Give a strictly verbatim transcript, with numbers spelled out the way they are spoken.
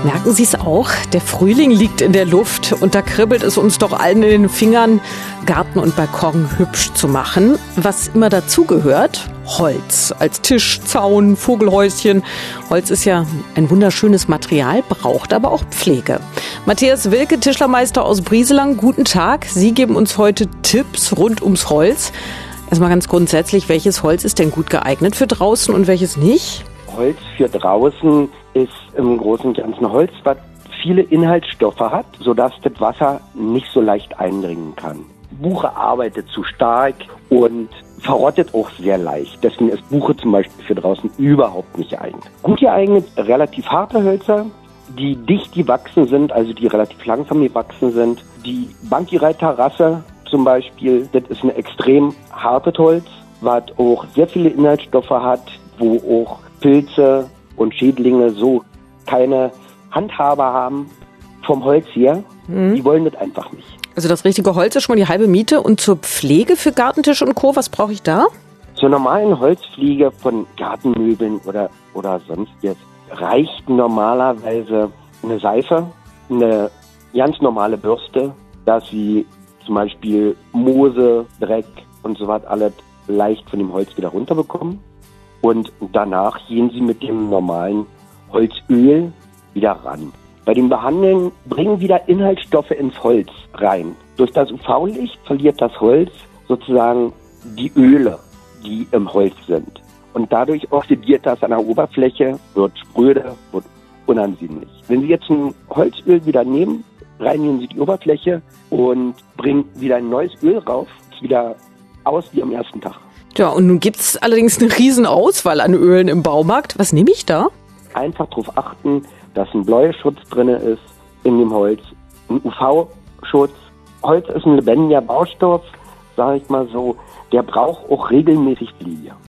Merken Sie es auch? Der Frühling liegt in der Luft und da kribbelt es uns doch allen in den Fingern, Garten und Balkon hübsch zu machen. Was immer dazugehört? Holz. Als Tisch, Zaun, Vogelhäuschen. Holz ist ja ein wunderschönes Material, braucht aber auch Pflege. Matthias Wilke, Tischlermeister aus Brieselang, guten Tag. Sie geben uns heute Tipps rund ums Holz. Erstmal ganz grundsätzlich, welches Holz ist denn gut geeignet für draußen und welches nicht? Holz für draußen ist im Großen und Ganzen Holz, was viele Inhaltsstoffe hat, sodass das Wasser nicht so leicht eindringen kann. Buche arbeitet zu stark und verrottet auch sehr leicht. Deswegen ist Buche zum Beispiel für draußen überhaupt nicht geeignet. Gut geeignet, relativ harte Hölzer, die dicht gewachsen sind, also die relativ langsam gewachsen sind. Die Bankireiterrasse zum Beispiel, das ist ein extrem hartes Holz, was auch sehr viele Inhaltsstoffe hat, wo auch Pilze und Schädlinge so keine Handhabe haben vom Holz her. Mhm. Die wollen das einfach nicht. Also das richtige Holz ist schon mal die halbe Miete. Und zur Pflege für Gartentisch und Co., was brauche ich da? Zur normalen Holzpflege von Gartenmöbeln oder, oder sonstiges reicht normalerweise eine Seife, eine ganz normale Bürste, dass sie zum Beispiel Moose, Dreck und so was alles leicht von dem Holz wieder runterbekommen. Und danach gehen sie mit dem normalen Holzöl wieder ran. Bei dem Behandeln bringen wieder Inhaltsstoffe ins Holz rein. Durch das U V-Licht verliert das Holz sozusagen die Öle, die im Holz sind. Und dadurch oxidiert das an der Oberfläche, wird spröde, wird unansehnlich. Wenn Sie jetzt ein Holzöl wieder nehmen, reinigen Sie die Oberfläche und bringen wieder ein neues Öl rauf, ist wieder aus wie am ersten Tag. Ja, und nun gibt es allerdings eine riesen Auswahl an Ölen im Baumarkt. Was nehme ich da? Einfach darauf achten, dass ein Bläuschutz drin ist in dem Holz, ein U V-Schutz. Holz ist ein lebendiger Baustoff, sage ich mal so. Der braucht auch regelmäßig Pflege.